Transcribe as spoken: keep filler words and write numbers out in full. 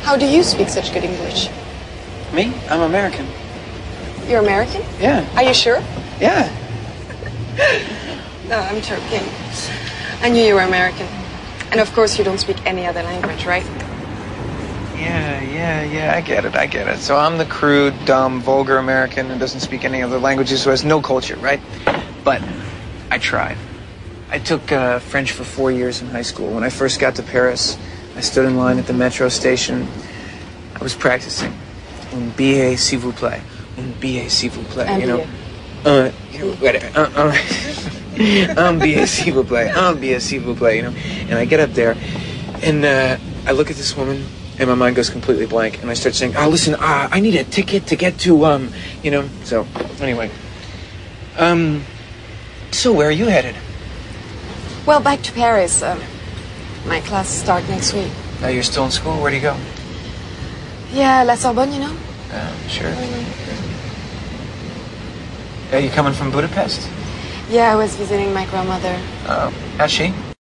How do you speak such good English? Me? I'm American. You're American? Yeah. Are you sure? Yeah. No, I'm joking. I knew you were American. And of course you don't speak any other language, right? Yeah, yeah, yeah, I get it, I get it. So I'm the crude, dumb, vulgar American who doesn't speak any other languages, who has no culture, right? But I tried. I took uh, French for four years in high school. When I first got to Paris, I stood in line at the metro station. I was practicing. Un billet, s'il vous plaît. Un billet, s'il vous plaît, you know? Uh, you know, whatever. Uh, uh, un billet, s'il vous plaît. Un billet, s'il vous plaît, you know? And I get up there, and uh, I look at this woman, and my mind goes completely blank, and I start saying, oh, listen, uh, I need a ticket to get to, um, you know, so, anyway. Um, so where are you headed? Well, back to Paris. Um, my classes start next week. Uh, you're still in school? Where do you go? Yeah, La Sorbonne, you know? Uh, sure. Are you coming from Budapest? Yeah, I was visiting my grandmother. Oh, how's she?